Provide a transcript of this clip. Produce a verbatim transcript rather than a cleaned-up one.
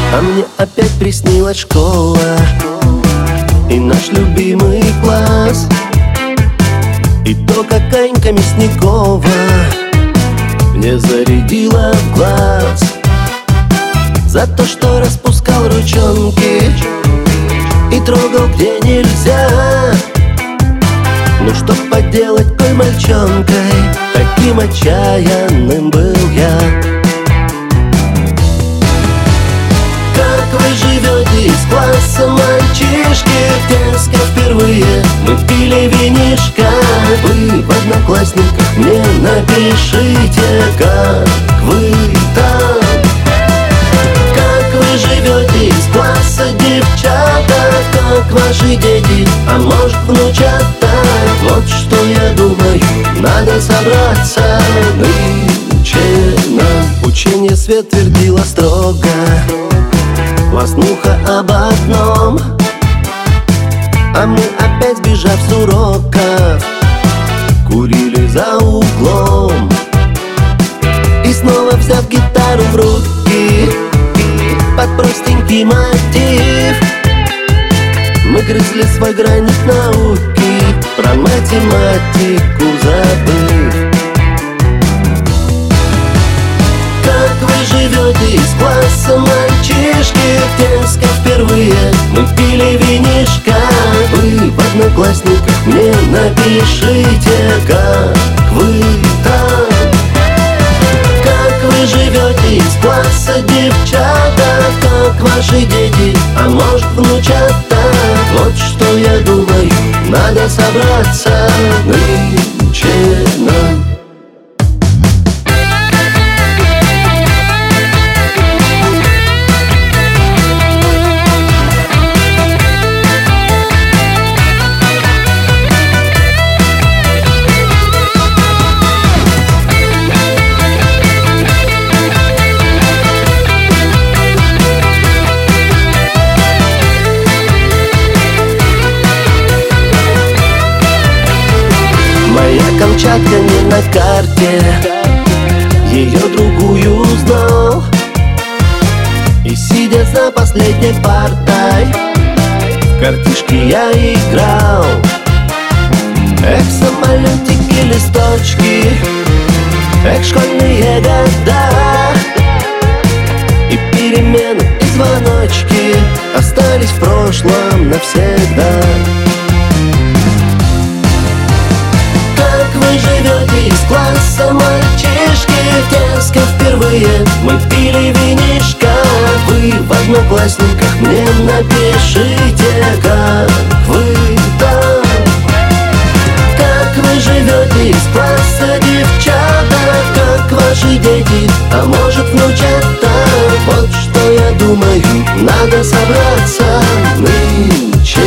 А мне опять приснилась школа и наш любимый класс, и то, как Анька Мясникова мне зарядила в глаз за то, что распускал ручонки и трогал где нельзя. Ну что поделать, коль мальчонкой таким отчаянным был я. Как вы живете из класса, мальчишки? В детской впервые мы пили винишко. Вы в одноклассниках мне напишите, как вы там. Как вы живете из класса, девчата? Как ваши дети, а может внучата? Вот что я думаю, надо собраться нынче нам. Учение свет твердила строго, класснуха об одном, а мы опять, сбежав с уроков, курили за углом. И снова, взяв гитару в руки, под простенький мотив, мы грызли свой границ науки, про математику забыв. Как вы живете из класса, мальчишки? В детской впервые мы пили винишко. Вы в одноклассниках мне напишите, как вы там. Как вы живете из класса, девчата? Как ваши дети, а может внучата? Вот что я думаю, надо собраться нынче нам. Камчатка не на карте, ее другую знал. И сидя за последней партой, в картишки я играл. Эх, самолетики, листочки, эх, школьные года, и перемены, и звоночки остались в прошлом навсегда. Вы живете из класса, мальчишки? В детской впервые мы пили винишко. Вы в одноклассниках мне напишите, как вы там. Как вы живете из класса, девчата? Как ваши дети, а может внучата? Вот что я думаю, надо собраться нынче